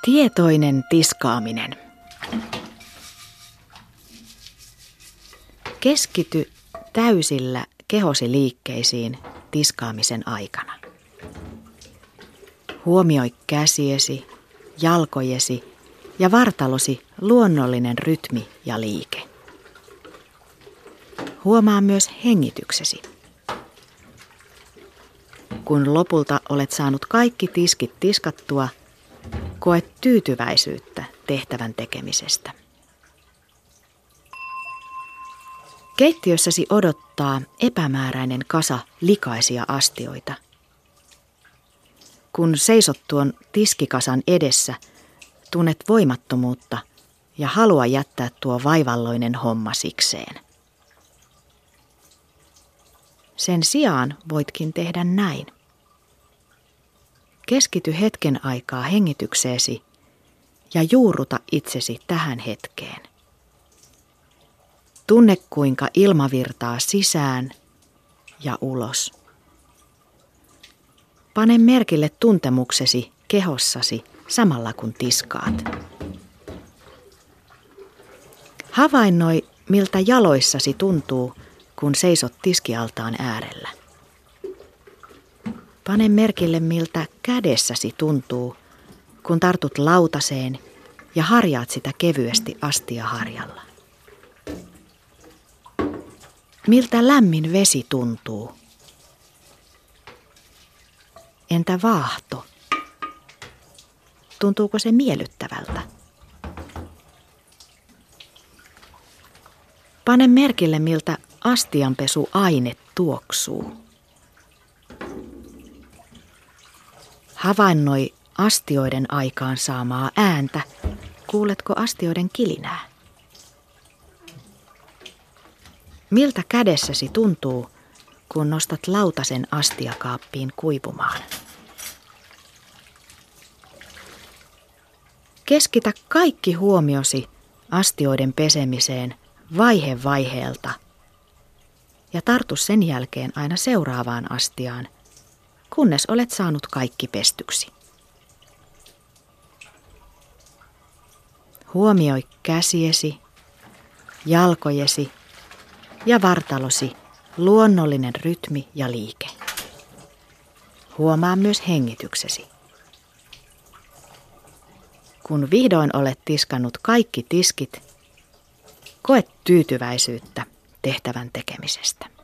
Tietoinen tiskaaminen. Keskity täysillä kehosi liikkeisiin tiskaamisen aikana. Huomioi käsiesi, jalkojesi ja vartalosi luonnollinen rytmi ja liike. Huomaa myös hengityksesi. Kun lopulta olet saanut kaikki tiskit tiskattua, koe tyytyväisyyttä tehtävän tekemisestä. Keittiössäsi odottaa epämääräinen kasa likaisia astioita. Kun seisot tuon tiskikasan edessä, tunnet voimattomuutta ja halua jättää tuo vaivalloinen homma sikseen. Sen sijaan voitkin tehdä näin. Keskity hetken aikaa hengitykseesi ja juurruta itsesi tähän hetkeen. Tunne, kuinka ilma virtaa sisään ja ulos. Pane merkille tuntemuksesi kehossasi samalla kun tiskaat. Havainnoi, miltä jaloissasi tuntuu, kun seisot tiskialtaan äärellä. Pane merkille, miltä kädessäsi tuntuu, kun tartut lautaseen ja harjaat sitä kevyesti astiaharjalla. Miltä lämmin vesi tuntuu? Entä vaahto? Tuntuuko se miellyttävältä? Pane merkille, miltä astianpesuaine tuoksuu. Havainnoi astioiden aikaan saamaa ääntä. Kuuletko astioiden kilinää? Miltä kädessäsi tuntuu, kun nostat lautasen astiakaappiin kuivumaan? Keskitä kaikki huomiosi astioiden pesemiseen vaihe vaiheelta ja tartu sen jälkeen aina seuraavaan astiaan, kunnes olet saanut kaikki pestyksi. Huomioi käsiesi, jalkojesi ja vartalosi luonnollinen rytmi ja liike. Huomaa myös hengityksesi. Kun vihdoin olet tiskannut kaikki tiskit, koe tyytyväisyyttä tehtävän tekemisestä.